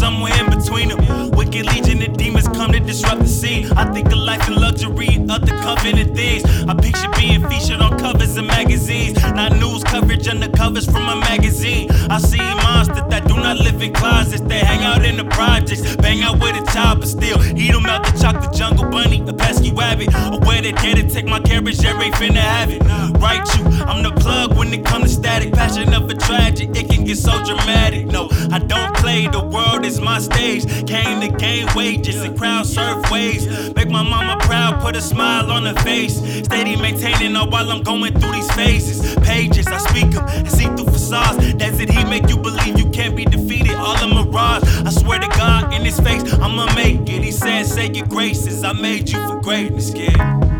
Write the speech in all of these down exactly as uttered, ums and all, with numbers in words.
somewhere in between them. Wicked legion of demons come to disrupt the scene. I think of life in luxury, other coveted things. I picture being featured on covers of magazines, not news coverage under covers from a magazine. I see monsters that do not live in closets, they hang out in the projects, bang out with a child, but still eat them out the chalk, the jungle bunny, a pesky rabbit. Or where they dare to take my carriage, they ain't finna have it. Right, you, I'm the plug when it comes to static. Passion of a tragic, it can get so dramatic. No, I don't play, the world is my stage. Came to gain wages and crowd surf waves. Make my mama proud, put a smile on her face. Steady maintaining her while I'm going through these phases. Pages, I speak them and see through facades. That's it, he make you believe you can't be defeated. All a mirage, I swear to God, in his face, I'ma make it. He said, say your graces, I made you for greatness, kid.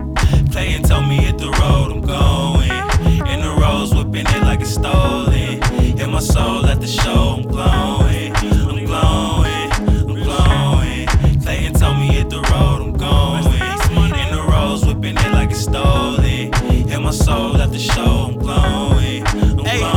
Play and tell me hit the road I'm going. In the roads whipping it like it's stolen. Hit my soul at the show, I'm glowing. I'm glowing, I'm glowing. Play and tell me hit the road I'm going. In the roads whipping it like it's stolen. Hit my soul at the show, I'm glowing. I'm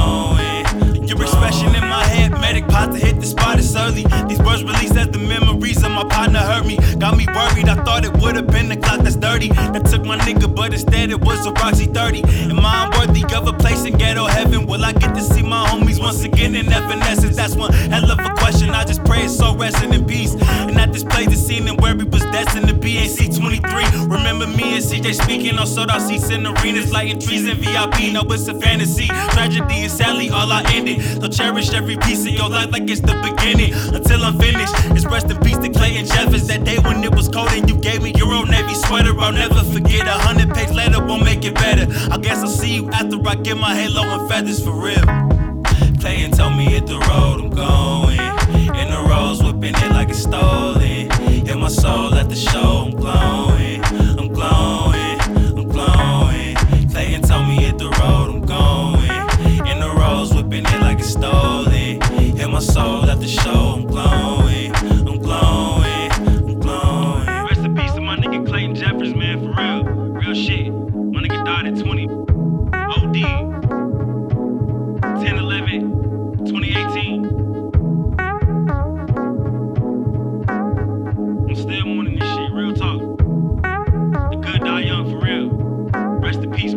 glowing. Your expression in my head, medic pot to hit the spot, it's early. These words released as the memories of my partner hurt me. Got me worried, I thought it would've been the clock that's dirty that took my nigga, but instead it was a Roxy thirty. Am I unworthy of a place in ghetto heaven? Will I get to see my homies once again in evanescence? That's one hell of a question, I just pray it's so resting in peace. And I displayed the scene and where we was destined to be. A C twenty-three, remember me and C J speaking on sold out seats in arenas, lighting trees in V I P. No, it's a fantasy, tragedy and sadly all I ended. So cherish every piece of your life like it's the beginning until I'm finished. It's rest in peace to Clay and Jeffers. That day when it was cold and you gave me your old Navy sweater, I'll never forget. A hundred page letter won't make it better. I guess I'll see you after I get my halo and feathers for real. Play and tell me hit the road I'm going. In the roads whipping it like it's stolen. Hit my soul at the show, I'm glowing. I'm glowing, I'm glowing. Play and tell me hit the road I'm going. In the roads whipping it like it's stolen. Hit my soul at the show, I'm glowing. I'm glowing, I'm glowing. Rest in peace to my nigga Clayton Jeffers, man, for real. Real shit. My nigga died at twenty. O D. ten eleven twenty eighteen. I'm still mourning this shit, real talk. The good die young, for real. Rest in peace.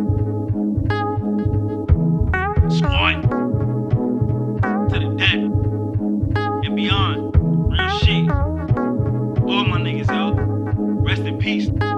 Squad. To the death and beyond. Real shit. All my niggas, yo. Rest in peace.